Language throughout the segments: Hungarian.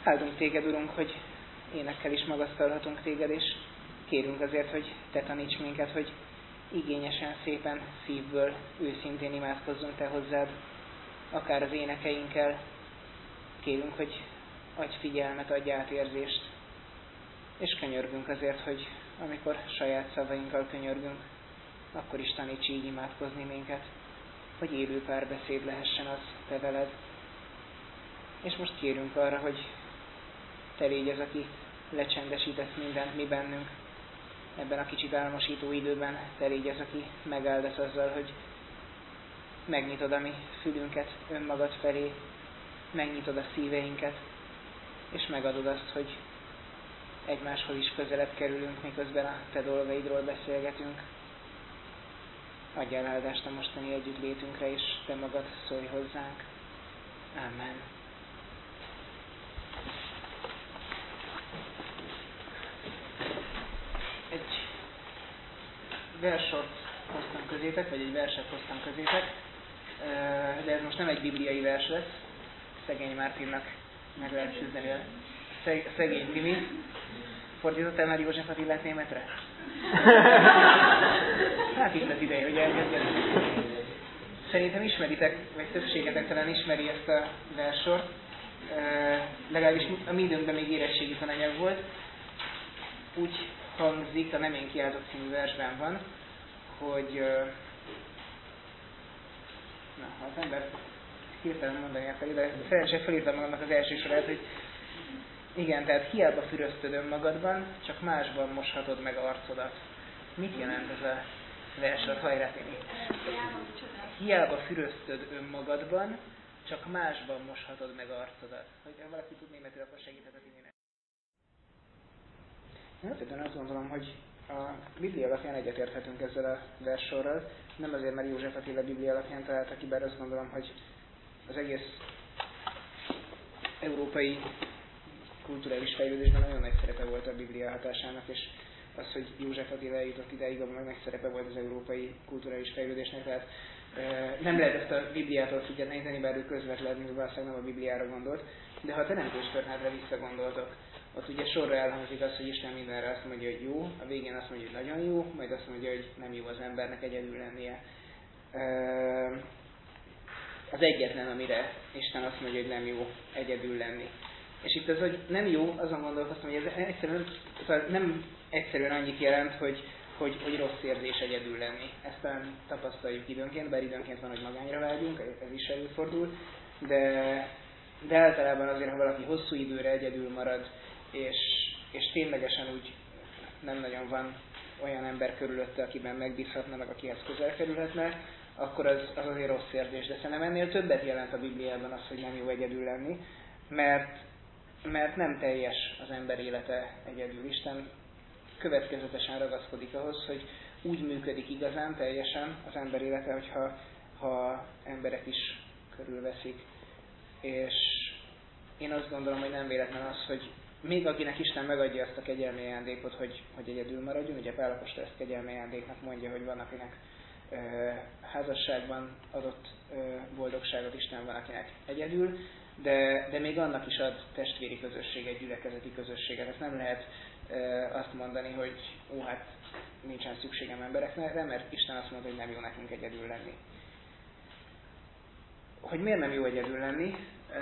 Áldunk téged, Urunk, hogy énekkel is magasztalhatunk téged, és kérünk azért, hogy te taníts minket, hogy igényesen, szépen, szívből, őszintén imádkozzunk te hozzád, akár az énekeinkkel. Kérünk, hogy adj figyelmet, adj átérzést, és könyörgünk azért, hogy amikor saját szavainkkal könyörgünk, akkor is taníts így imádkozni minket, hogy élő párbeszéd lehessen az te veled. És most kérünk arra, hogy te légy az, aki lecsendesítesz mindent mi bennünk. Ebben a kicsit álmosító időben te légy az, aki megáldasz azzal, hogy megnyitod a mi fülünket önmagad felé, megnyitod a szíveinket, és megadod azt, hogy egymáshoz is közelebb kerülünk, miközben a te dolgaidról beszélgetünk. Adjál áldást a mostani együttlétünkre, és te magad szólj hozzánk. Amen. Egy versort hoztam közétek, vagy egy verset hoztam közétek, de ez most nem egy bibliai vers lesz. Szegény Mártinnak meg lehet süzdeni a szegény Timi. Fordítottál már József Attilát németre? Hát itt az ideje, hogy elkezdjenek. Szerintem ismeritek, vagy többségetek talán ismeri ezt a versort. Legalábbis a mi időnkben még érettségi tananyag volt. Úgy hangzik, a Nem én kiáltok című versben van, hogy ha az ember hirtelen mondani felé, de szerencsére felírtam magamnak az első sorát, hogy igen, tehát hiába füröztöd önmagadban, csak másban moshatod meg arcodat. Mit jelent ez a versor? Hajrá, Timi! Hiába füröztöd önmagadban, csak másban moshatod meg arcodat. Hogy valaki tud németül, akkor segíthet a Timinek. Én alapvetően azt gondolom, hogy a Biblia alapján egyetérthetünk ezzel a versorral. Nem azért, mert József Attila a Biblia alapján találta ki, bár azt gondolom, hogy az egész európai kulturális fejlődésben nagyon nagy szerepe volt a Biblia hatásának, és az, hogy József Attila eljutott idáig, abban nagy szerepe volt az európai kulturális fejlődésnek, tehát nem lehet ezt a Bibliától függetleníteni, bár ő közvetlenül valószínűleg nem a Bibliára gondolt, de ha a Teremtés történetre visszagondoltok, ott ugye sorra elhangzik az, hogy Isten mindenre azt mondja, hogy jó, a végén azt mondja, hogy nagyon jó, majd azt mondja, hogy nem jó az embernek egyedül lennie. Az egyetlen, amire Isten azt mondja, hogy nem jó egyedül lenni. És itt az, hogy nem jó, azon gondolkoztam, hogy ez nem egyszerűen annyit jelent, hogy rossz érzés egyedül lenni. Ezt talán tapasztaljuk időnként, bár időnként van, hogy magányra vágyunk, ez is előfordul, de általában azért, ha valaki hosszú időre egyedül marad, és ténylegesen úgy nem nagyon van olyan ember körülötte, akiben megbízhatna, meg akihez közel kerülhetne, akkor az azért rossz érzés. De szerintem ennél többet jelent a Bibliában az, hogy nem jó egyedül lenni, mert nem teljes az ember élete egyedül. Isten következetesen ragaszkodik ahhoz, hogy úgy működik igazán, teljesen az ember élete, hogyha emberek is körülveszik. És én azt gondolom, hogy nem véletlen az, hogy még akinek Isten megadja azt a kegyelmi ajándékot, hogy egyedül maradjon, ugye Pál apostol ezt kegyelmi ajándéknak mondja, hogy van, akinek házasságban adott boldogságot, Isten van, akinek egyedül, de még annak is ad testvéri közösséget, gyülekezeti közösséget. Ezt nem lehet azt mondani, hogy hát nincsen szükségem emberekre, mert Isten azt mondta, hogy nem jó nekünk egyedül lenni. Hogy miért nem jó egyedül lenni?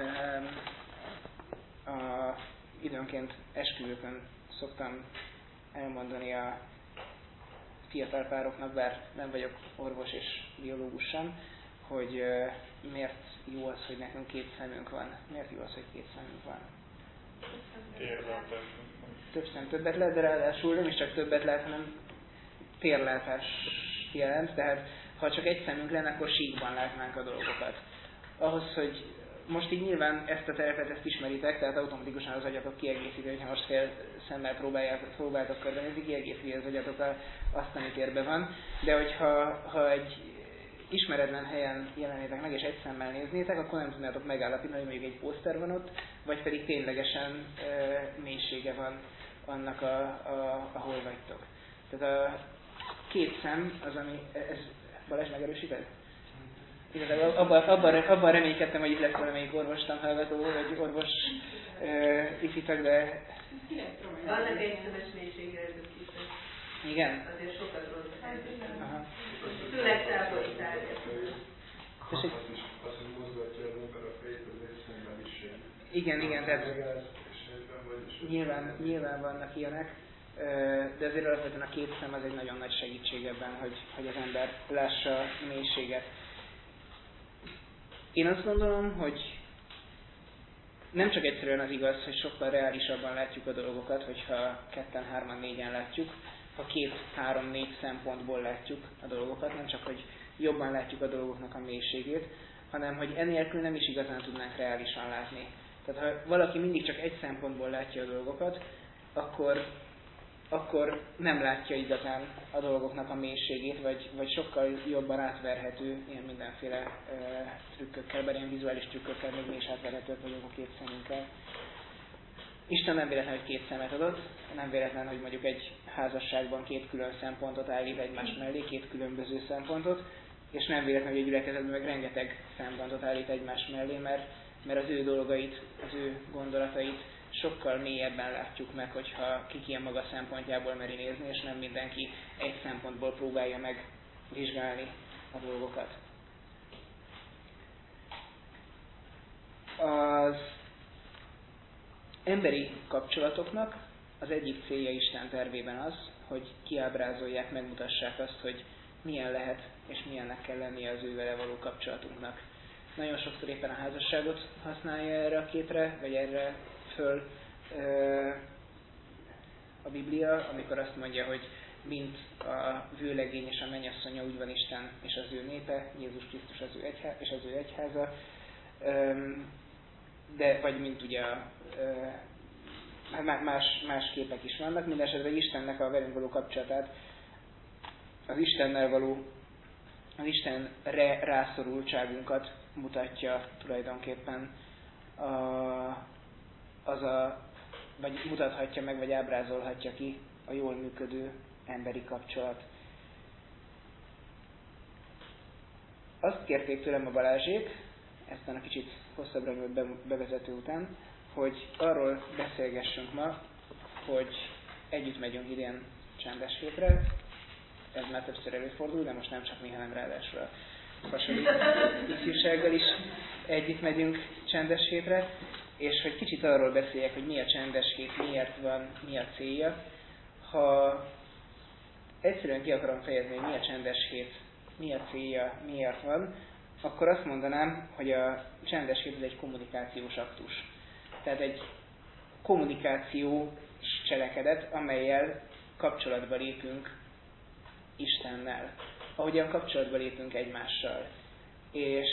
Időnként esküvőkön szoktam elmondani a fiatal pároknak, bár nem vagyok orvos és biológus sem, hogy miért jó az, hogy nekünk két szemünk van. Miért jó az, hogy két szemünk van? Több szem többet lát, de ráadásul nem is csak többet lát, hanem térlátás jelent, tehát ha csak egy szemünk lenne, akkor síkban látnánk a dolgokat. Ahhoz, hogy most így nyilván ezt a terepet ezt ismeritek, tehát automatikusan az agyatok kiegészíti, hogyha most fél szemmel próbáltok körbenézni, kiegészíti az agyatok azt, ami térben van. De hogyha egy ismeretlen helyen jelenétek meg, és egy szemmel néznétek, akkor nem tudnátok megállapítani, hogy mondjuk egy poszter van ott, vagy pedig ténylegesen mélysége van annak, ahol vagytok. Tehát a két szem az, ami... Balázs, megerősíted? igazából abban reménykedtem, hogy itt lesz valamelyik orvostanhallgató, vagy orvos ifitag, de... Vannak egyszemes mélységjelzők is. Igen? Azért sokat rontanak. Főleg távoli tárgyak. Az, hogy mozgatja az ember a fejét, az egy szembeliség. Igen, tehát nyilván vannak ilyenek, de azért alapvetően a két szem az egy nagyon nagy segítség ebben, hogy az ember lássa a mélységet. Én azt gondolom, hogy nem csak egyszerűen az igaz, hogy sokkal reálisabban látjuk a dolgokat, hogyha 2-en, 3-an, 4-en látjuk, ha 2-3-4 szempontból látjuk a dolgokat, nem csak, hogy jobban látjuk a dolgoknak a mélységét, hanem, hogy enélkül nem is igazán tudnánk reálisan látni. Tehát ha valaki mindig csak egy szempontból látja a dolgokat, akkor nem látja igazán a dolgoknak a mélységét, vagy sokkal jobban átverhető ilyen mindenféle trükkökkel, bár ilyen vizuális trükkökkel még mi is átverhetők vagyunk a két szemünkkel. Isten nem véletlen, hogy két szemet adott, nem véletlen, hogy mondjuk egy házasságban két külön szempontot állít egymás mellé, két különböző szempontot, és nem véletlen, hogy egy gyülekezetben meg rengeteg szempontot állít egymás mellé, mert az ő dolgait, az ő gondolatait sokkal mélyebben látjuk meg, hogyha ki ilyen maga szempontjából meri nézni, és nem mindenki egy szempontból próbálja meg vizsgálni a dolgokat. Az emberi kapcsolatoknak az egyik célja Isten tervében az, hogy kiábrázolják, megmutassák azt, hogy milyen lehet és milyennek kell lennie az ő vele való kapcsolatunknak. Nagyon sokszor éppen a házasságot használja erre a képre, vagy erre föl a Biblia, amikor azt mondja, hogy mint a vőlegény és a mennyasszonya, úgy van Isten és az ő népe, Jézus Krisztus és az ő egyháza, de vagy mint ugye más képek is vannak, mindenesetre Istennek a velünk való kapcsolatát, az Istennel való, az Istenre rászorultságunkat mutatja tulajdonképpen vagy mutathatja meg, vagy ábrázolhatja ki a jól működő emberi kapcsolat. Azt kérték tőlem a Balázsék, eztán a kicsit hosszabbra nyújt bevezető után, hogy arról beszélgessünk ma, hogy együtt megyünk idén csendes hétre. Ez már többször előfordul, de most nem csak mi, hanem ráadásul a hasonló ifjúsággal is együtt megyünk csendes hétre, és hogy kicsit arról beszéljek, hogy mi a csendes hét, miért van, mi a célja. Ha egyszerűen ki akarom fejezni, hogy mi a csendes hét, mi a célja, miért van, akkor azt mondanám, hogy a csendes hét egy kommunikációs aktus. Tehát egy kommunikációs cselekedet, amellyel kapcsolatba lépünk Istennel. Ahogyan kapcsolatba lépünk egymással. És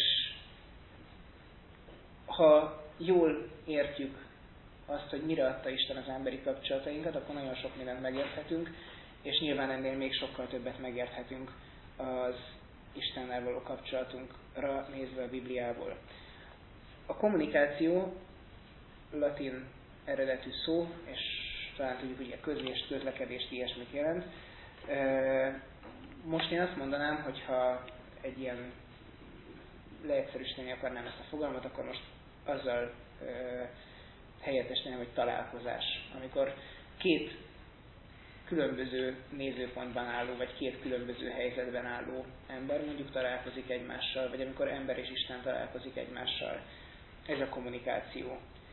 ha jól értjük azt, hogy mire adta Isten az emberi kapcsolatainkat, akkor nagyon sok mindent megérthetünk, és nyilván ennél még sokkal többet megérthetünk az Istennel való kapcsolatunkra nézve a Bibliából. A kommunikáció latin eredetű szó, és talán tudjuk, hogy a közlést, közlekedést, ilyesmit jelent. Most én azt mondanám, hogy ha egy ilyen leegyszerűsíteni akarnám ezt a fogalmat, akkor most azzal helyettesíteném, hogy találkozás. Amikor két különböző nézőpontban álló, vagy két különböző helyzetben álló ember mondjuk találkozik egymással, vagy amikor ember és Isten találkozik egymással. Ez a kommunikáció.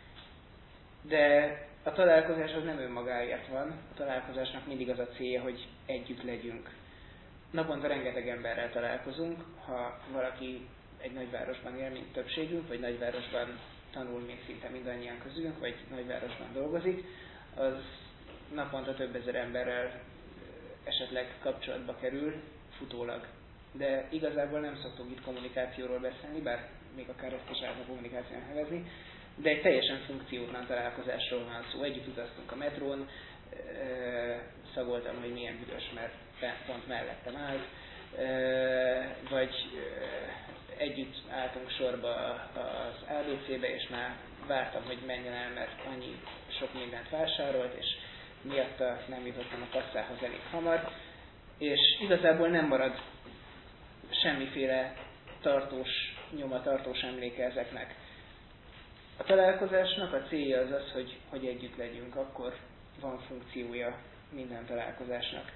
De a találkozás az nem önmagáért van, a találkozásnak mindig az a célja, hogy együtt legyünk. Naponta rengeteg emberrel találkozunk, ha valaki egy nagyvárosban él, mint többségünk, vagy nagyvárosban tanul, mint szinte mindannyian közülünk, vagy nagyvárosban dolgozik, az naponta több ezer emberrel esetleg kapcsolatba kerül futólag. De igazából nem szoktunk itt kommunikációról beszélni, bár még akár ezt is lehetne kommunikációnak nevezni, de egy teljesen funkciótlan találkozásról van szó. Együtt utaztunk a metrón, szagoltam, hogy milyen büdös, mert pont mellettem állt, vagy együtt álltunk sorba az ABC-be, és már vártam, hogy menjen el, mert annyi sok mindent vásárolt, és miatta nem jutottam a kasszához elég hamar, és igazából nem marad semmiféle tartós nyoma, tartós emléke ezeknek. A találkozásnak a célja az, hogy együtt legyünk, akkor van funkciója minden találkozásnak.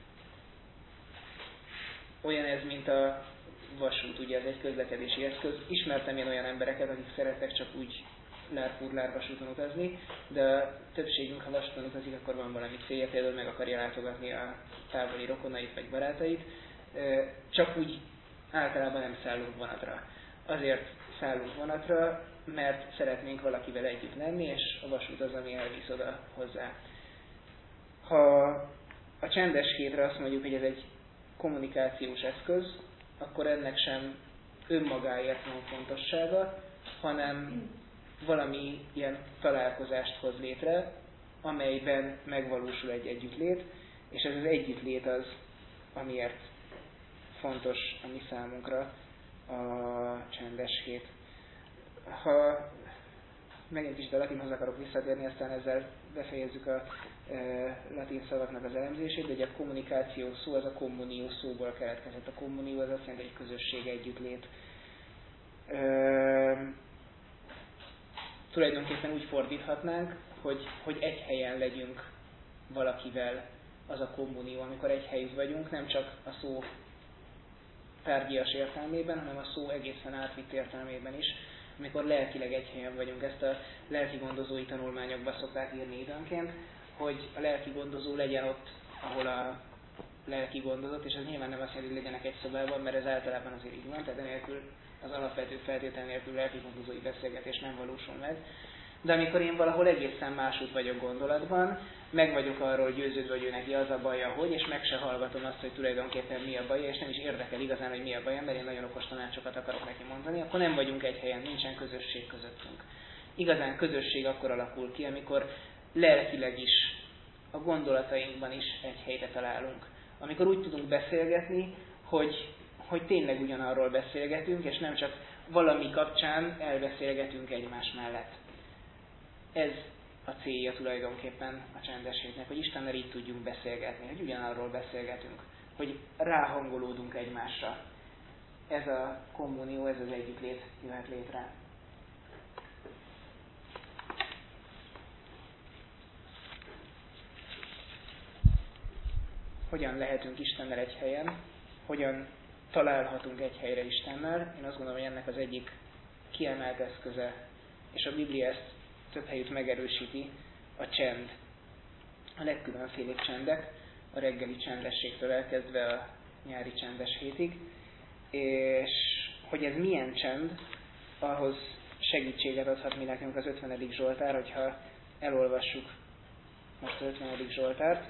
Olyan ez, mint a vasút, ugye ez egy közlekedési eszköz. Ismertem én olyan embereket, akik szerettek csak úgy lárpúrlár vasúton utazni, de a többségünk, ha vasúton utazik, akkor van valami célja, például meg akarja látogatni a távoli rokonait vagy barátait. Csak úgy általában nem szállunk vonatra. Azért szállunk vonatra, mert szeretnénk valakivel együtt lenni, és a vasút az, ami elvisz oda hozzá. Ha a csendes hétre azt mondjuk, hogy ez egy kommunikációs eszköz, akkor ennek sem önmagáért van fontossága, hanem valami ilyen találkozást hoz létre, amelyben megvalósul egy együttlét, és ez az együttlét az, amiért fontos a mi számunkra a csendes hét. Ha megint is a latinhoz akarok visszatérni, aztán ezzel befejezzük a latin szavaknak az elemzését, de ugye a kommunikáció szó az a communio szóból keletkezett. A communio az azt jelenti, hogy közösség, együttlét. Tulajdonképpen úgy fordíthatnánk, hogy egy helyen legyünk valakivel, az a communio, amikor egy helyütt vagyunk, nem csak a szó tárgyias értelmében, hanem a szó egészen átvitt értelmében is, amikor lelkileg egy helyen vagyunk. Ezt a lelki gondozói tanulmányokban szokták írni időnként, hogy a lelki gondozó legyen ott, ahol a lelki gondozott, és ez nyilván nem azt jelenti, hogy legyenek egy szobában, mert ez általában azért így van, tehát enélkül az alapvető feltétel nélkül lelki gondozói beszélgetés nem valósul meg. De amikor én valahol egészen másút vagyok gondolatban, meg vagyok arról győződve, hogy ő neki az a baja, hogy, és meg se hallgatom azt, hogy tulajdonképpen mi a baja, és nem is érdekel igazán, hogy mi a baja, mert én nagyon okos tanácsokat akarok neki mondani, akkor nem vagyunk egy helyen, nincsen közösség közöttünk. Igazán közösség akkor alakul ki, amikor lelkileg is, a gondolatainkban is egy helyre találunk. Amikor úgy tudunk beszélgetni, hogy tényleg ugyanarról beszélgetünk, és nem csak valami kapcsán elbeszélgetünk egymás mellett. Ez a célja tulajdonképpen a csendes hétnek, hogy Istennel így tudjunk beszélgetni, hogy ugyanarról beszélgetünk, hogy ráhangolódunk egymásra. Ez a kommunió, ez az együttlét jöhet létre. Hogyan lehetünk Istennel egy helyen, hogyan találhatunk egy helyre Istennel. Én azt gondolom, hogy ennek az egyik kiemelt eszköze, és a Biblia ezt több helyütt megerősíti, a csend. A legkülönfélébb csendek, a reggeli csendességtől elkezdve a nyári csendes hétig, és hogy ez milyen csend, ahhoz segítséget adhat mi nekünk az 50. Zsoltár, hogyha elolvassuk most az 50. Zsoltárt.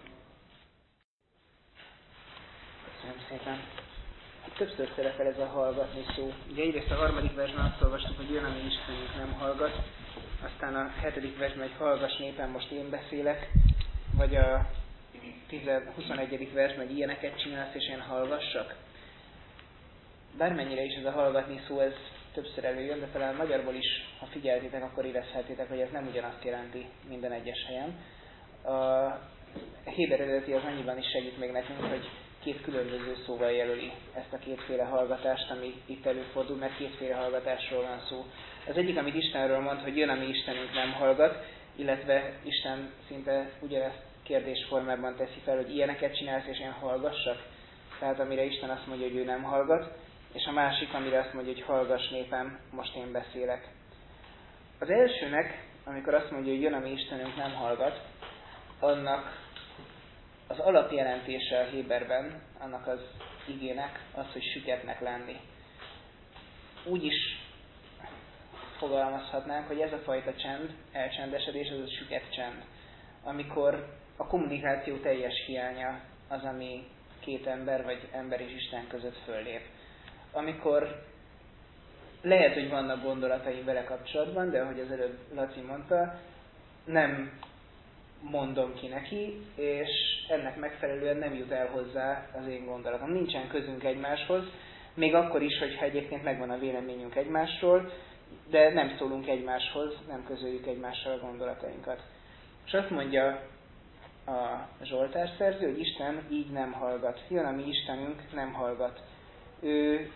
Köszönöm szépen. Többször szerepel ez a hallgatni szó. Ugye egyrészt a 3. versben azt olvastuk, hogy jön, ami Istenünk nem hallgat, aztán a 7. versben, hogy hallgass népem, most én beszélek, vagy a 21. versben, hogy ilyeneket csinálsz, és én hallgassak. Bármennyire is ez a hallgatni szó, ez többször előjön, de talán magyarból is, ha figyeltétek, akkor érezhetitek, hogy ez nem ugyanazt jelenti minden egyes helyen. A héber eredeti az annyiban is segít még nekünk, hogy két különböző szóval jelöli ezt a kétféle hallgatást, ami itt előfordul, mert kétféle hallgatásról van szó. Az egyik, amit Istenről mond, hogy jön, ami Istenünk nem hallgat, illetve Isten szinte ugyanezt kérdésformában teszi fel, hogy ilyeneket csinálsz, és én hallgassak. Tehát amire Isten azt mondja, hogy ő nem hallgat, és a másik, amire azt mondja, hogy hallgass népem, most én beszélek. Az elsőnek, amikor azt mondja, hogy jön, ami Istenünk nem hallgat, annak az alapjelentése a héberben, annak az igének az, hogy süketnek lenni. Úgy is fogalmazhatnánk, hogy ez a fajta csend, elcsendesedés, az a süket csend. Amikor a kommunikáció teljes hiánya az, ami két ember, vagy ember és Isten között föllép. Amikor lehet, hogy vannak gondolataim vele kapcsolatban, de ahogy az előbb Laci mondta, nem mondom ki neki, és ennek megfelelően nem jut el hozzá az én gondolatom. Nincsen közünk egymáshoz, még akkor is, hogyha egyébként megvan a véleményünk egymásról, de nem szólunk egymáshoz, nem közöljük egymással a gondolatainkat. És azt mondja a Zsoltár szerző, hogy Isten így nem hallgat. Jön, ami Istenünk nem hallgat. Ő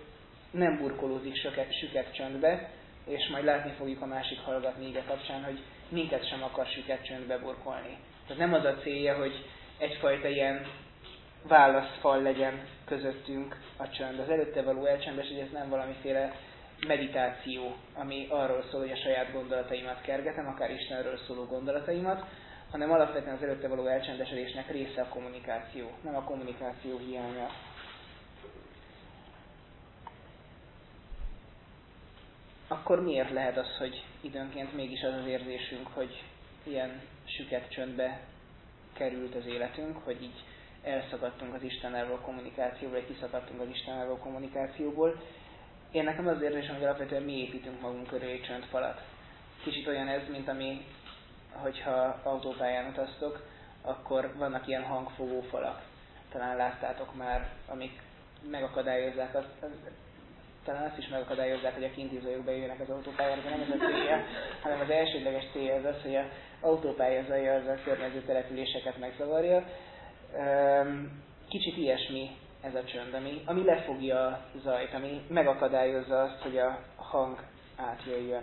nem burkolózik süket csöndbe, és majd látni fogjuk a másik hallgatni ige kapcsán, hogy minket sem akar süket csöndbe burkolni. Tehát nem az a célja, hogy egyfajta ilyen válaszfal legyen közöttünk a csönd. Az előtte való elcsendesítés ez nem valamiféle meditáció, ami arról szól, hogy a saját gondolataimat kergetem, akár Istenről szóló gondolataimat, hanem alapvetően az előtte való elcsendesedésnek része a kommunikáció, nem a kommunikáció hiánya. Akkor miért lehet az, hogy időnként mégis az az érzésünk, hogy ilyen süket csöndbe került az életünk, hogy így elszakadtunk az Istennel való kommunikációból, vagy kiszakadtunk az Istennel való kommunikációból. Én nekem az érzésem, hogy alapvetően mi építünk magunk köré egy csöndfalat. Kicsit olyan ez, mint ami, hogyha autópályán utaztok, akkor vannak ilyen hangfogó falak. Talán láttátok már, amik megakadályozzák talán azt is megakadályozzák, hogy a kintizajok bejöjjenek az autópályára, de nem ez a célja, hanem az elsődleges célja az, hogy az autópálya zaja az a környező településeket megzavarja. Kicsit ilyesmi ez a csönd, ami lefogja a zajt, ami megakadályozza azt, hogy a hang átjöjjön.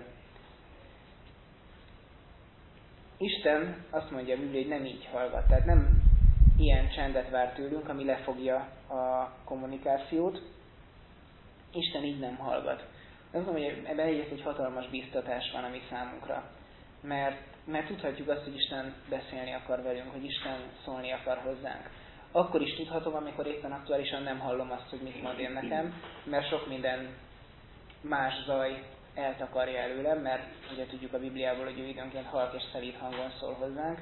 Isten azt mondja a Biblia, hogy nem így hallgat, tehát nem ilyen csendet vár tőlünk, ami lefogja a kommunikációt. Isten így nem hallgat. De azt mondom, hogy ebben egy hatalmas bíztatás van a mi számunkra. Mert tudhatjuk azt, hogy Isten beszélni akar velünk, hogy Isten szólni akar hozzánk. Akkor is tudhatom, amikor éppen aktuálisan nem hallom azt, hogy mit mond én nekem, mert sok minden más zaj eltakarja előlem, mert ugye tudjuk a Bibliából, hogy ő időnként halk és szelíd hangon szól hozzánk,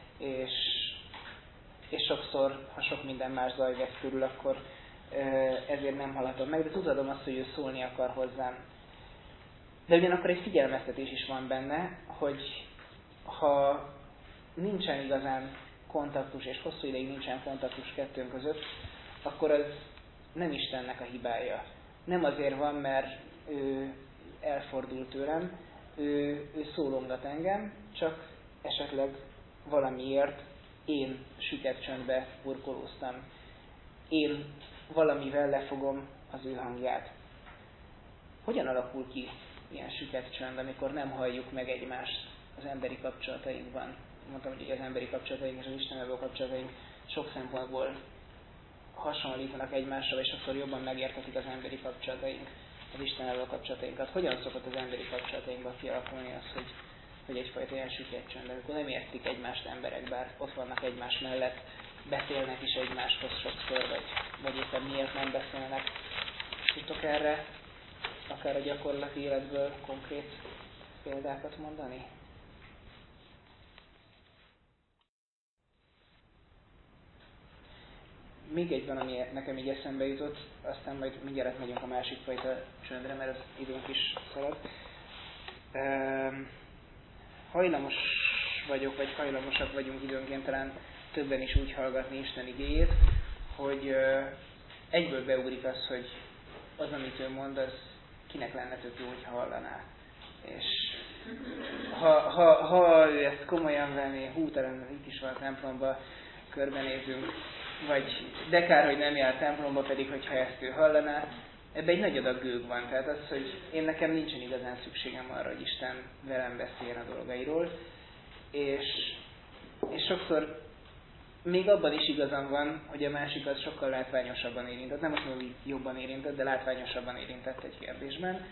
és sokszor, ha sok minden más zaj vesz körül, akkor ezért nem hallhatom meg, de tudhatom azt, hogy ő szólni akar hozzám. De ugyanakkor egy figyelmeztetés is van benne, hogy ha nincsen igazán kontaktus, és hosszú ideig nincsen kontaktus kettőnk között, akkor az nem Istennek a hibája. Nem azért van, mert ő elfordult tőlem, ő szólongat engem, csak esetleg valamiért én süket csöndbe burkolóztam. Én valamivel lefogom az ő hangját. Hogyan alakul ki ilyen süket csönd, amikor nem halljuk meg egymást az emberi kapcsolatainkban? Mondtam, hogy az emberi kapcsolataink és az Istennel való kapcsolataink sok szempontból hasonlítanak egymásra, és sokszor jobban megérthetik az emberi kapcsolataink, az Istennel való kapcsolatainkat. Hogyan szokott az emberi kapcsolatainkban kialakulni az, hogy egyfajta ilyen süket csönd, amikor nem értik egymást emberek, bár ott vannak egymás mellett, beszélnek is egymáshoz sokszor, vagy éppen miért nem beszélnek. Tudtok erre akár a gyakorlati életből konkrét példákat mondani? Még egy van, ami nekem így eszembe jutott, aztán majd mindjárt megyünk a másik fajta csöndre, mert az időnk is szalad. Hajlamos vagyok, vagy hajlamosak vagyunk időnként talán többen is úgy hallgatni Isten igéjét, hogy egyből beugrik az, hogy az, amit ő mond, az kinek lenne tök jó, hogyha hallaná. És ha ő ezt komolyan venné, talán itt is van a templomba, körbenézünk, vagy de kár, hogy nem jár templomba, pedig hogyha ezt ő hallaná, ebben egy nagy adag gőg van. Tehát az, hogy én nekem nincsen igazán szükségem arra, hogy Isten velem beszéljen a dolgairól, és sokszor még abban is igazam van, hogy a másik az sokkal látványosabban érintett. Nem azt mondom, hogy jobban érintett, de látványosabban érintett egy kérdésben.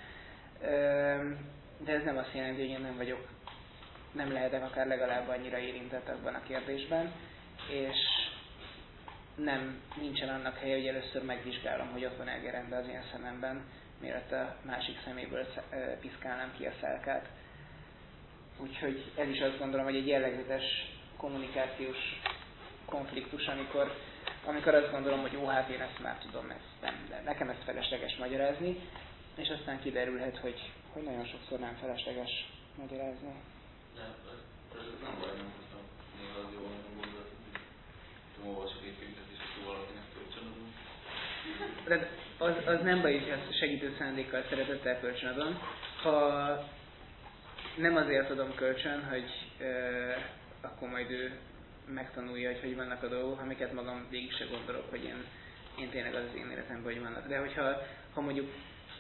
De ez nem azt jelenti, hogy én nem lehetek akár legalább annyira érintett abban a kérdésben, és nincsen annak helye, hogy először megvizsgálom, hogy ott van elgerendbe az én szememben, mielőtt a másik szeméből piszkálnám ki a szálkát. Úgyhogy ez is azt gondolom, hogy egy jellegzetes kommunikációs konfliktus, amikor azt gondolom, hogy hát én ezt már tudom, nekem ezt felesleges magyarázni, és aztán kiderülhet, hogy nagyon sokszor nem felesleges magyarázni. Nem baj, nem tudom, néha az jól nem gondolat, hogy olvasok egy könyvet, és akkor valakinek kölcsönadom. Az nem baj, hogy ezt segítő szándékkal, szeretettel kölcsönadom. Ha nem azért adom kölcsön, hogy akkor majd ő megtanulja, hogy vannak a dolgok, amiket magam végig se gondolok, hogy én tényleg az én életemben, hogy vannak. De hogyha mondjuk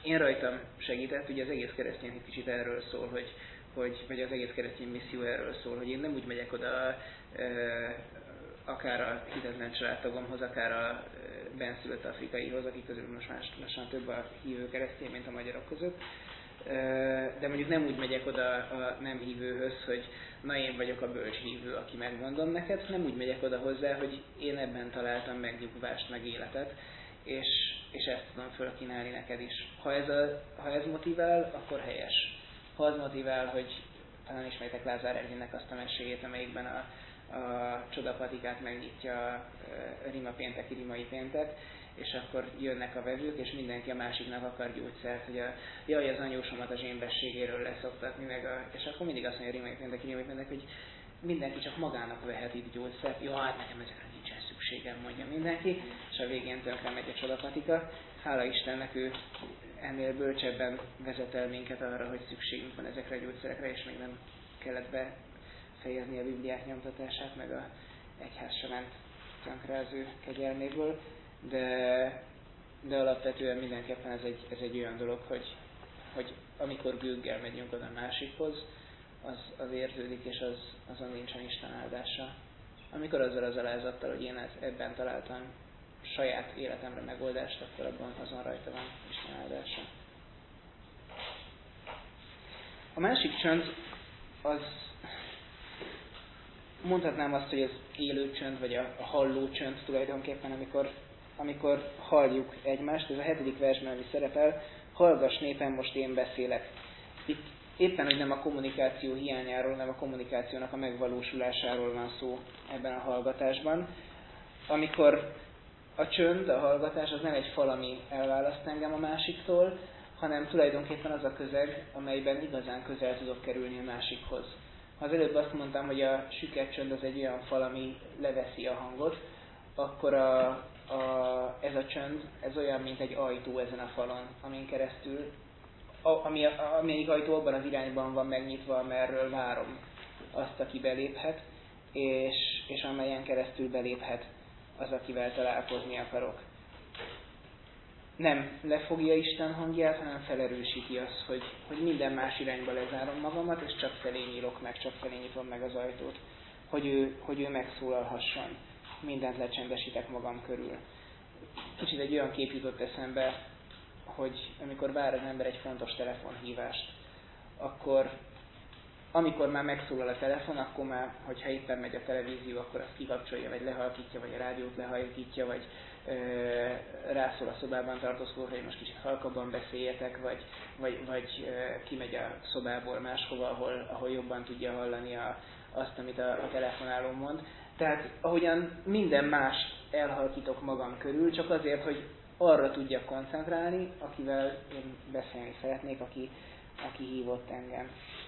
én rajtam segített, ugye az egész keresztény hit kicsit erről szól, vagy az egész keresztény misszió erről szól, hogy én nem úgy megyek oda akár a hitetlen családtagomhoz, akár a benszülött afrikaihoz, akik közül most lassan több a hívő keresztény, mint a magyarok között. De mondjuk nem úgy megyek oda a nem hívőhöz, hogy na én vagyok a bölcs hívő, aki megmondom neked, nem úgy megyek oda hozzá, hogy én ebben találtam megnyugvást, meg életet, és ezt tudom fölkínálni neked is. Ha ez motivál, akkor helyes. Ha az motivál, hogy talán ismeritek Lázár Ervinnek azt a meséjét, amelyikben a csodapatikát megnyitja a Rima pénteki rimai péntek, és akkor jönnek a vevők, és mindenki a másiknak akar gyógyszert, hogy jaj, az anyósomat a zsémbességéről leszoktatni, és akkor mindig azt mondja a rimai péntek, hogy mindenki csak magának vehet itt gyógyszert. Jó, hát nekem ezekre nincsen szükségem, mondja mindenki, és a végén tönkre megy a csodapatika. Hála Istennek ő ennél bölcsebben vezet el minket arra, hogy szükségünk van ezekre a gyógyszerekre, és még nem kellett befejezni a Bibliák nyomtatását, meg a egyház se ment tönkre az ő kegyelméből, de alapvetően mindenképpen ez egy olyan dolog, hogy amikor gőggel megyünk oda másikhoz, az érződik, és azon nincsen Isten áldása. Amikor azzal az alázattal, hogy én ebben találtam saját életemre megoldást, akkor abban azon rajta van Isten áldása. A másik csönd, az mondhatnám azt, hogy az élő csönd, vagy a halló csönd tulajdonképpen, amikor halljuk egymást. Ez a 7. versben, ami szerepel, hallgass népem, most én beszélek. Itt éppen, hogy nem a kommunikáció hiányáról, hanem a kommunikációnak a megvalósulásáról van szó ebben a hallgatásban. Amikor a csönd, a hallgatás az nem egy fal, ami elválaszt engem a másiktól, hanem tulajdonképpen az a közeg, amelyben igazán közel tudok kerülni a másikhoz. Ha az előbb azt mondtam, hogy a süket csönd az egy olyan fal, ami leveszi a hangot, akkor ez a csönd, ez olyan, mint egy ajtó ezen a falon, amin keresztül, amelyik ajtó abban az irányban van megnyitva, amerről várom azt, aki beléphet, és amelyen keresztül beléphet az, akivel találkozni akarok. Nem lefogja Isten hangját, hanem felerősíti azt, hogy minden más irányba lezárom magamat, és csak felé nyílok meg, csak felé nyitom meg az ajtót, hogy ő megszólalhasson. Mindent lecsendesítek magam körül. Kicsit egy olyan kép jutott eszembe, hogy amikor vár az ember egy fontos telefonhívást, akkor amikor már megszólal a telefon, akkor már, hogyha éppen megy a televízió, akkor azt kikapcsolja, vagy lehalkítja, vagy a rádiót lehalkítja, vagy rászól a szobában tartózkodóra, hogy most kicsit halkabban beszéljetek, vagy kimegy a szobából máshova, ahol jobban tudja hallani azt, amit a telefonáló mond. Tehát ahogyan minden más elhalkítok magam körül, csak azért, hogy arra tudjak koncentrálni, akivel én beszélni szeretnék, aki hívott engem.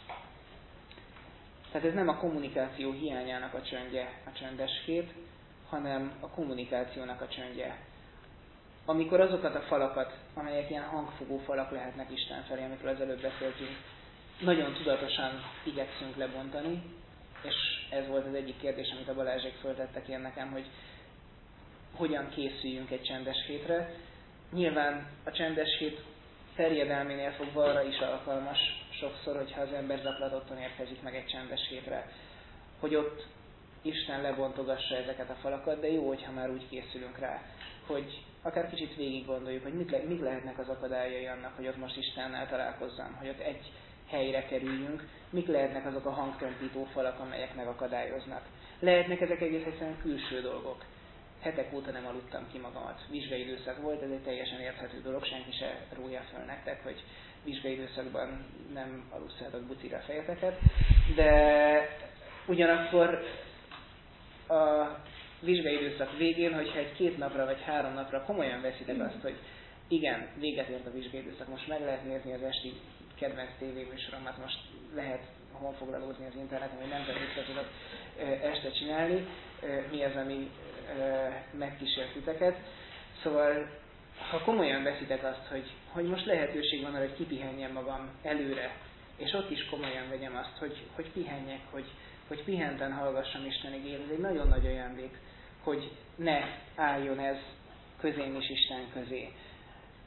Tehát ez nem a kommunikáció hiányának a csöndje, a csöndes kép, hanem a kommunikációnak a csöndje. Amikor azokat a falakat, amelyek ilyen hangfogó falak lehetnek Isten felé, amikről az előbb beszéltünk, nagyon tudatosan igyekszünk lebontani, és ez volt az egyik kérdés, amit a Balázsék föltettek én nekem, hogy hogyan készüljünk egy csendes hétre. Nyilván a csendes hét terjedelménél fogva arra is alkalmas sokszor, hogyha az ember zaklatottan érkezik meg egy csendes hétre, hogy ott Isten lebontogassa ezeket a falakat, de jó, hogyha már úgy készülünk rá, hogy akár kicsit végig gondoljuk, hogy mik lehetnek az akadályai annak, hogy ott most Istennel találkozzam, hogy ott egy helyre kerüljünk, mik lehetnek azok a hangtompító falak, amelyek megakadályoznak. Lehetnek ezek egész egyszerűen külső dolgok. Hetek óta nem aludtam ki magamat. Vizsgai időszak volt, ez egy teljesen érthető dolog, senki se rója föl nektek, hogy vizsgai időszakban nem alusszatok bucira fejeteket, de ugyanakkor a vizsgai időszak végén, hogyha egy 2 napra vagy 3 napra komolyan veszitek azt, hogy igen, véget ért a vizsgai időszak, most meg lehet nézni az esti kedvenc tévéműsoromat, most lehet honfoglalózni az interneten, hogy nem mit tudok este csinálni, mi az, ami megkísért titeket. Szóval, ha komolyan veszitek azt, hogy most lehetőség van arra, hogy kipihenjem magam előre, és ott is komolyan vegyem azt, hogy pihenjek, hogy pihenten hallgassam Isten igét, ez egy nagyon nagy ajándék, hogy ne álljon ez közém is Isten közé.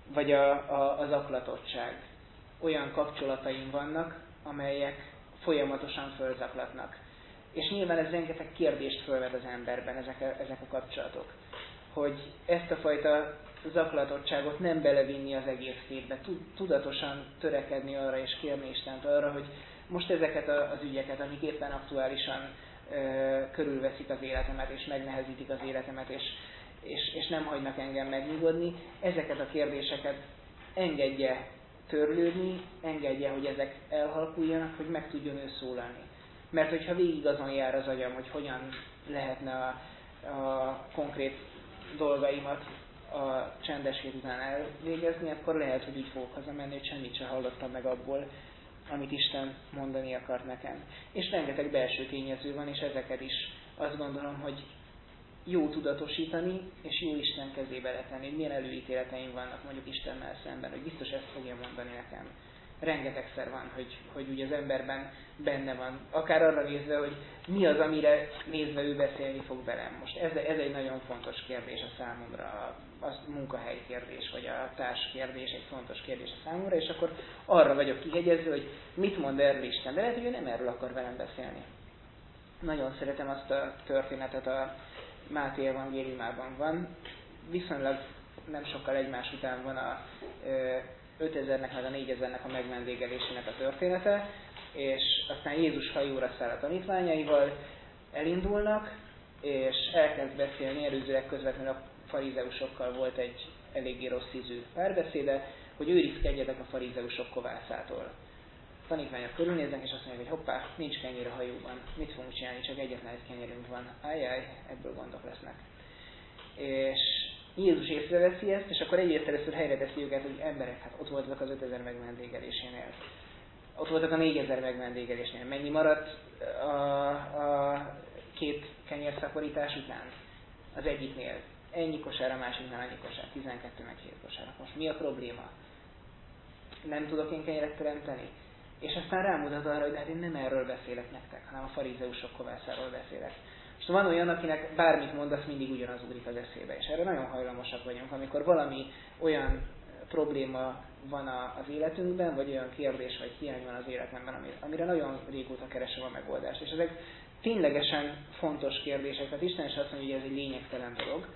vagy az aklatottság. Olyan kapcsolataim vannak, amelyek folyamatosan fölzaklatnak. És nyilván ez rengeteg kérdést fölvet az emberben, ezek a kapcsolatok. Hogy ezt a fajta zaklatottságot nem belevinni az egész hétbe, tudatosan törekedni arra és kérni Istent arra, hogy most ezeket az ügyeket, amik éppen aktuálisan körülveszik az életemet, és megnehezítik az életemet, és nem hagynak engem megnyugodni, ezeket a kérdéseket engedje törlődni, engedje, hogy ezek elhalkuljanak, hogy meg tudjon ő szólalni. Mert hogyha végig azon jár az agyam, hogy hogyan lehetne a konkrét dolgaimat a csendes hét után elvégezni, akkor lehet, hogy úgy fogok hazamenni, hogy semmit sem hallottam meg abból, amit Isten mondani akart nekem. És rengeteg belső tényező van, és ezeket is azt gondolom, hogy jó tudatosítani, és jó Isten kezébe letenni. Milyen előítéleteim vannak mondjuk Istennel szemben, hogy biztos ezt fogja mondani nekem. Rengetegszer van, hogy ugye az emberben benne van. Akár arra nézve, hogy mi az, amire nézve ő beszélni fog velem. Most ez egy nagyon fontos kérdés a számomra, a munkahely kérdés, vagy a társ kérdés egy fontos kérdés a számomra, és akkor arra vagyok kihegyezve, hogy mit mond erről Isten. De lehet, hogy ő nem erről akar velem beszélni. Nagyon szeretem azt a történetet, a Máté evangéliumában van. Viszonylag nem sokkal egymás után van a 5000-nek meg a 4000-nek a megvendégelésének a története, és aztán Jézus hajóra száll a tanítványaival, elindulnak, és elkezd beszélni, előzőleg közvetlenül a farizeusokkal volt egy eléggé rossz ízű párbeszéde, hogy őrizkedjetek a farizeusok kovászától. A tanítványok körülnéznek, és azt mondják, hogy hoppá, nincs kenyér a hajóban, mit fogunk csinálni, csak egyetlen egy kenyerünk van. Ájjáj, ebből gondok lesznek. És Jézus észreveszi ezt, és akkor először helyre teszi őket, hogy emberek, hát ott voltak az 5000 megvendégelésénél. Ott voltak a 4000 megvendégelésnél. Mennyi maradt a 2 kenyérszaporítás után? Az egyiknél ennyi kosár, a másiknál annyi kosár, 12 meg 7 kosár. Most mi a probléma? Nem tudok én kenyeret teremteni? És aztán rámutat arra, hogy hát én nem erről beszélek nektek, hanem a farizeusok kovászáról beszélek. Most van olyan, akinek bármit mondasz, mindig ugyanaz ugrik az eszébe, és erre nagyon hajlamosak vagyunk, amikor valami olyan probléma van az életünkben, vagy olyan kérdés, vagy hiány van az életemben, amire nagyon régóta keresem a megoldást. És ezek ténylegesen fontos kérdések, tehát Isten is azt mondja, hogy ez egy lényegtelen dolog,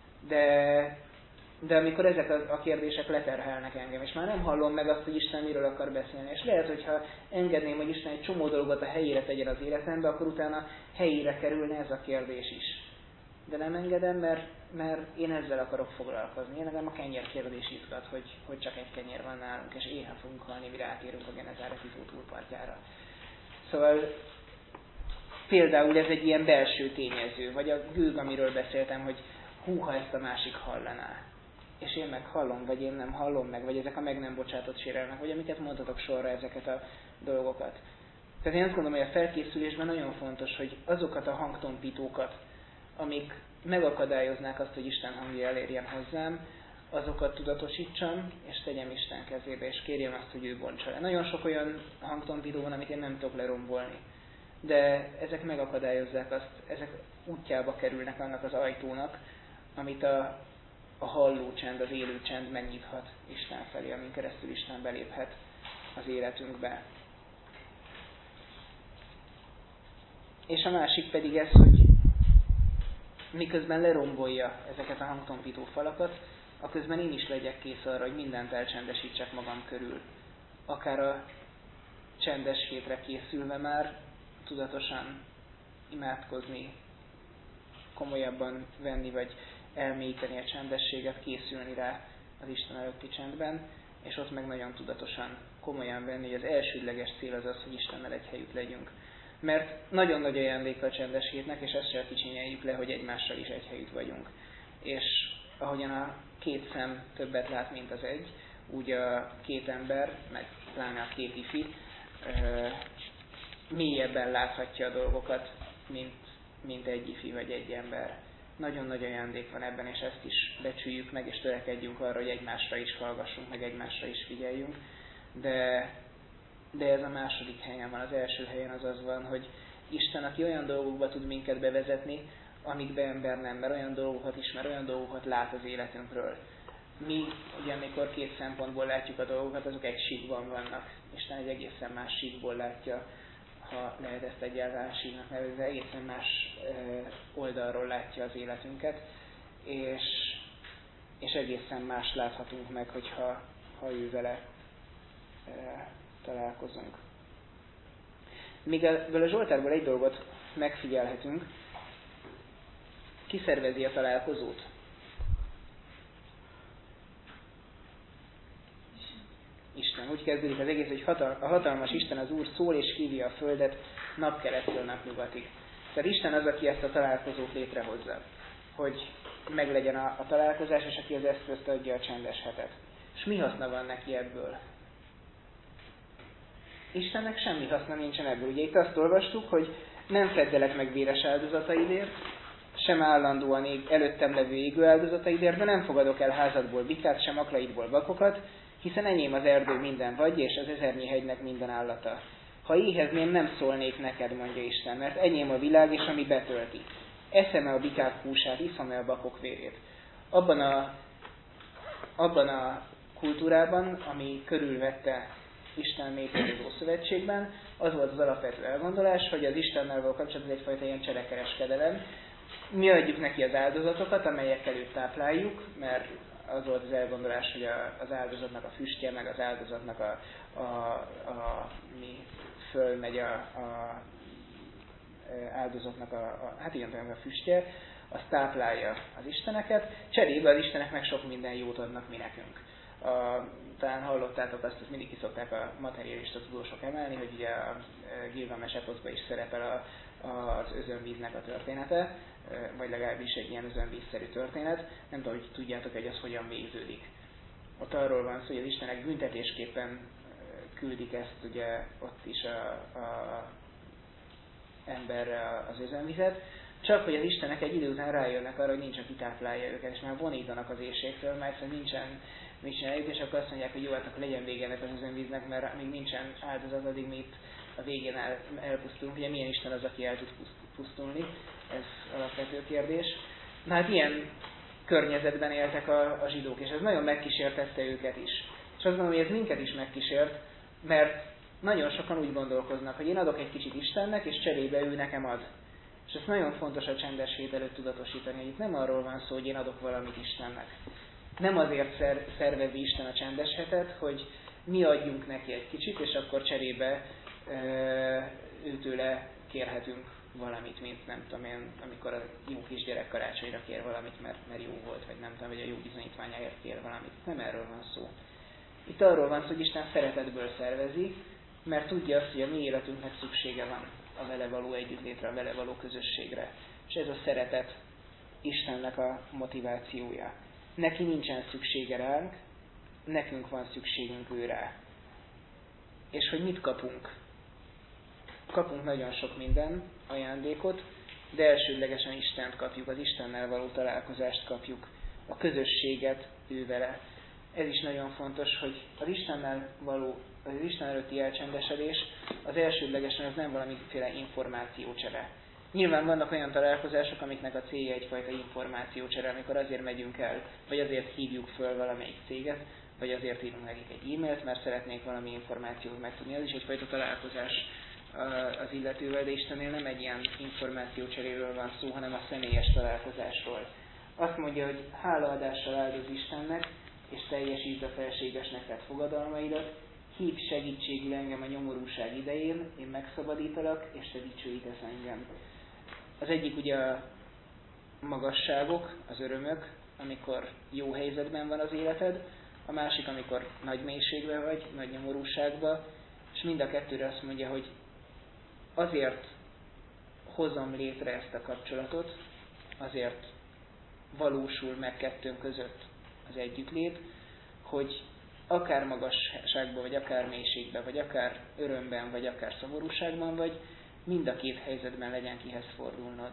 de amikor ezek a kérdések leterhelnek engem, és már nem hallom meg azt, hogy Isten miről akar beszélni, és lehet, hogyha engedném, hogy Isten egy csomó dolgot a helyére tegyen az életembe, akkor utána helyére kerülne ez a kérdés is. De nem engedem, mert én ezzel akarok foglalkozni. Én nekem a kenyér kérdés izgat, hogy csak egy kenyér van nálunk, és éhen fogunk halni, mire átérünk a Genezáreti tó túlpartjára. Szóval például ez egy ilyen belső tényező, vagy a gőg, amiről beszéltem, hogy húha ezt a másik hallaná. És én meg hallom, vagy én nem hallom meg, vagy ezek a meg nem bocsátott sérelmek, vagy amiket mondhatok sorra ezeket a dolgokat. Tehát én azt gondolom, hogy a felkészülésben nagyon fontos, hogy azokat a hangtompítókat, amik megakadályoznák azt, hogy Isten hangja elérjen hozzám, azokat tudatosítsam, és tegyem Isten kezébe, és kérjem azt, hogy ő bontsa le. Nagyon sok olyan hangtompító van, amit én nem tudok lerombolni. De ezek megakadályozzák azt, ezek útjába kerülnek annak az ajtónak, amit a halló csend, az élő csend megnyithat Isten felé, amin keresztül Isten beléphet az életünkbe. És a másik pedig ez, hogy miközben lerombolja ezeket a hangtompító falakat, aközben én is legyek kész arra, hogy mindent elcsendesítsek magam körül. Akár a csendes hétre készülve már tudatosan imádkozni, komolyabban venni, vagy elmélyíteni a csendességet, készülni rá az Isten előtti csendben, és ott meg nagyon tudatosan, komolyan venni, hogy az elsődleges cél az az, hogy Istennel egy helyütt legyünk. Mert nagyon nagy ajándék a csendes hétnek, és ezt sem kicsinyeljük le, hogy egymással is egy helyütt vagyunk. És ahogyan a 2 szem többet lát, mint az egy, úgy a 2 ember, meg pláne a 2 ifi mélyebben láthatja a dolgokat, mint egy ifi vagy egy ember. Nagyon nagy ajándék van ebben, és ezt is becsüljük meg, és törekedjünk arra, hogy egymásra is hallgassunk, meg egymásra is figyeljünk. De ez a második helyen van, az első helyen az van, hogy Isten, aki olyan dolgokba tud minket bevezetni, amikbe ember nem, mert olyan dolgokat ismer, olyan dolgokat lát az életünkről, Mi, ugye amikor két szempontból látjuk a dolgokat, azok egy síkban vannak. Isten egy egészen más síkból látja, ha lehet ezt egyáltalán síknak nevezni, egészen más oldalról látja az életünket, és egészen más láthatunk meg, hogyha ő vele találkozunk. Még ebből a Zsoltárból egy dolgot megfigyelhetünk. Ki szervezi a találkozót? Isten. Úgy kezdődik az egész, hogy a hatalmas Isten, az Úr szól és hívja a földet napkelettől napnyugatig. Tehát Isten az, aki ezt a találkozót létrehozza, hogy meglegyen a találkozás, és aki az eszközt adja a csendes hetet. És mi haszna van neki ebből? Istennek semmi haszna nincsen ebből. Ugye itt azt olvastuk, hogy nem feddelek meg véres áldozataidért, sem állandóan előttem levő égő áldozataidért, de nem fogadok el házadból bikát, sem aklaidból vakokat, hiszen enyém az erdő minden vagy, és az ezernyi hegynek minden állata. Ha éhezném, nem szólnék neked, mondja Isten, mert enyém a világ, és ami betölti. Eszem-e a bikák húsát, iszom-e a bakok vérét. Abban a kultúrában, ami körülvette Isten népét az Ószövetségben, az volt az alapvető elgondolás, hogy az Istennel való kapcsolatban egyfajta ilyen cselekereskedelem. Mi adjuk neki az áldozatokat, amelyekkel őt tápláljuk, mert az volt az elgondolás, hogy az áldozatnak a füstje, meg az áldozatnak mi fölmegy áldozatnak hát igen, a füstje, az táplálja az isteneket, cserébe az istenek meg sok minden jót adnak mi nekünk. Talán hallottátok azt mindig ki szokták a materialista tudósok emelni, hogy ugye a Gilgamesh eposzban is szerepel az özönvíznek a története, vagy legalábbis egy ilyen özönvízszerű történet. Nem tudom, hogy tudjátok, hogy az hogyan végződik. Ott arról van szó, hogy az istenek büntetésképpen küldik ezt ugye ott is a emberre az özönvizet, csak hogy az istenek egy idő után rájönnek arra, hogy nincs, aki táplálja őket, és már vonítanak az éhségtől, mert nincsen mit csináljuk, és akkor azt mondják, hogy jó, hát akkor legyen vége ennek az özönvíznek, mert amíg nincsen áldozat, addig mi itt a végén elpusztulunk. Ugye milyen Isten az, aki el tud pusztulni? Ez alapvető kérdés. Na hát ilyen környezetben éltek a zsidók, és ez nagyon megkísértette őket is. És azt gondolom, hogy ez minket is megkísért, mert nagyon sokan úgy gondolkoznak, hogy én adok egy kicsit Istennek, és cserébe ő nekem ad. És ez nagyon fontos a csendes hét előtt tudatosítani, hogy itt nem arról van szó, hogy én adok valamit Istennek. Nem azért szervezi Isten a csendes hetet, hogy mi adjunk neki egy kicsit, és akkor cserébe őtőle kérhetünk valamit, mint nem tudom én, amikor a jó kisgyerek karácsonyra kér valamit, mert jó volt, vagy nem tudom, vagy a jó bizonyítványáért kér valamit. Nem erről van szó. Itt arról van szó, hogy Isten szeretetből szervezi, mert tudja azt, hogy a mi életünknek szüksége van a vele való együttlétre, a vele való közösségre. És ez a szeretet Istennek a motivációja. Neki nincsen szüksége ránk, nekünk van szükségünk ő rá. És hogy mit kapunk? Kapunk nagyon sok minden ajándékot, de elsődlegesen Istent kapjuk, az Istennel való találkozást kapjuk, a közösséget ő vele. Ez is nagyon fontos, hogy az Isten előtti elcsendesedés az elsődlegesen az nem valamiféle információcsere. Nyilván vannak olyan találkozások, amiknek a célja egyfajta információcsere, amikor azért megyünk el, vagy azért hívjuk föl valamelyik céget, vagy azért írunk nekik egy e-mailt, mert szeretnék valami információt megtudni. Ez is egyfajta találkozás az illetővel, de Istennél nem egy ilyen információcseréről van szó, hanem a személyes találkozásról. Azt mondja, hogy hálaadással áldoz Istennek, és teljesítsd a felségesnek tett fogadalmaidat, hív segítségül engem a nyomorúság idején, én megszabadítalak, és te dicsőítesz engem. Az egyik ugye a magasságok, az örömök, amikor jó helyzetben van az életed, a másik, amikor nagy mélységben vagy, nagy nyomorúságban, és mind a kettőre azt mondja, hogy azért hozom létre ezt a kapcsolatot, azért valósul meg kettőnk között az együttlét, hogy akár magasságban, vagy akár mélységben, vagy akár örömben, vagy akár szomorúságban vagy, mind a két helyzetben legyen kihez fordulnod.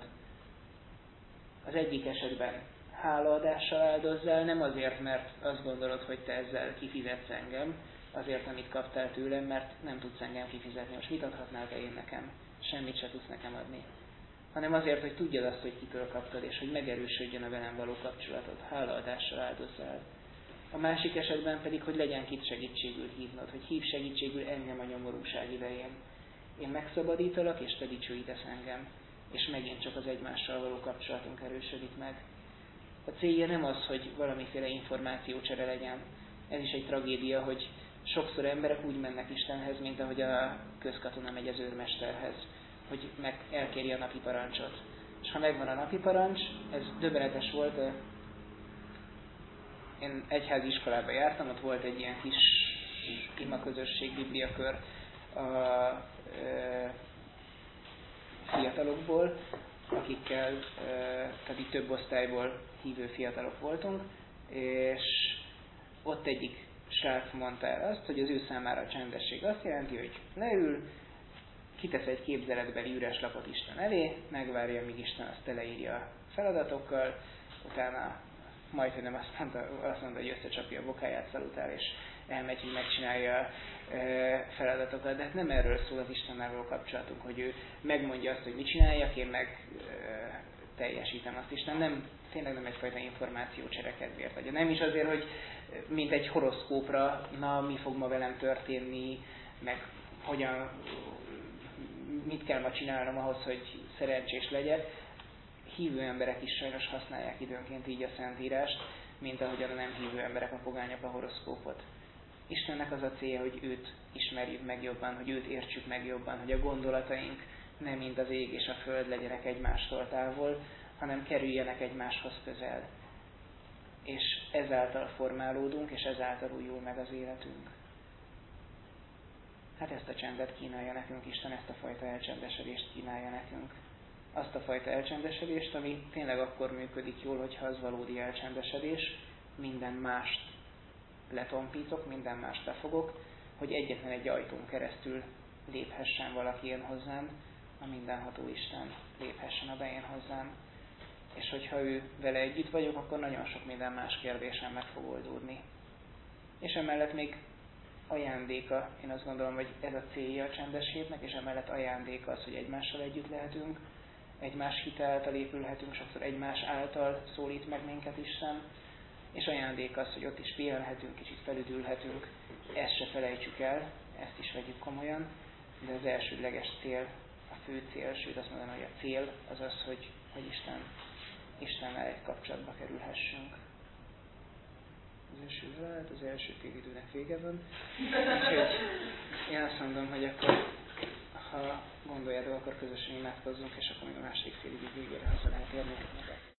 Az egyik esetben hálaadással áldozzál, nem azért, mert azt gondolod, hogy te ezzel kifizetsz engem, azért, amit kaptál tőlem, mert nem tudsz engem kifizetni. Most mit adhatnál te én nekem? Semmit se tudsz nekem adni. Hanem azért, hogy tudjad azt, hogy kitől kaptad, és hogy megerősödjön a velem való kapcsolatod. Hálaadással áldozzál. A másik esetben pedig, hogy legyen kit segítségül hívnod, hogy hív segítségül engem a nyomorúság idején. Én megszabadítalak, és te dicsőítesz engem. És megint csak az egymással való kapcsolatunk erősödik meg. A célja nem az, hogy valamiféle információcsere legyen. Ez is egy tragédia, hogy sokszor emberek úgy mennek Istenhez, mint ahogy a közkatona megy az őrmesterhez, hogy elkéri a napi parancsot. És ha megvan a napi parancs, ez döbbenetes volt, én egyházi iskolába jártam, ott volt egy ilyen kis imaközösség, bibliakör a fiatalokból, akikkel, tehát így több osztályból hívő fiatalok voltunk, és ott egyik srác mondta el azt, hogy az ő számára a csendesség azt jelenti, hogy leül, kitesz egy képzeletbeli üres lapot Isten elé, megvárja, míg Isten azt teleírja a feladatokkal, utána majdnem azt mondta, hogy összecsapja a bokáját, szalutál, és elmegy, hogy megcsinálja a feladatokat. De hát nem erről szól az Istennel való kapcsolatunk, hogy ő megmondja azt, hogy mit csináljak, én meg teljesítem azt. Isten tényleg nem egyfajta információcsere kedvéért adja. Nem is azért, hogy mint egy horoszkópra, na mi fog ma velem történni, meg mit kell ma csinálnom ahhoz, hogy szerencsés legyek. Hívő emberek is sajnos használják időnként így a Szentírást, mint ahogyan a nem hívő emberek, a pogányok a horoszkópot. Istennek az a célja, hogy őt ismerjük meg jobban, hogy őt értsük meg jobban, hogy a gondolataink nem mint az ég és a föld legyenek egymástól távol, hanem kerüljenek egymáshoz közel. És ezáltal formálódunk, és ezáltal újul meg az életünk. Hát ezt a csendet kínálja nekünk Isten, ezt a fajta elcsendesedést kínálja nekünk. Azt a fajta elcsendesedést, ami tényleg akkor működik jól, hogyha az valódi elcsendesedés, minden mást letompítok, minden mást lefogok, hogy egyetlen egy ajtón keresztül léphessen valaki én hozzám, a mindenható Isten léphessen a bején hozzám. És hogyha ő vele együtt vagyok, akkor nagyon sok minden más kérdésem meg fog oldódni. És emellett még ajándéka, én azt gondolom, hogy ez a célja a csendes hétnek, és emellett ajándéka az, hogy egymással együtt lehetünk, egymás hite által épülhetünk, sokszor egymás által szólít meg minket Isten, és ajándéka az, hogy ott is pihenhetünk, kicsit felüdülhetünk, ezt se felejtsük el, ezt is vegyük komolyan, de az elsődleges cél, a fő cél, sőt azt mondom, hogy a cél az az, hogy Istennel egy kapcsolatba kerülhessünk. Az első vált, az első félidőnek vége van. Úgyhogy én azt mondom, hogy akkor, ha gondoljátok, akkor közösen imádkozzunk, és akkor még a másik félidő végére haza lehet érni.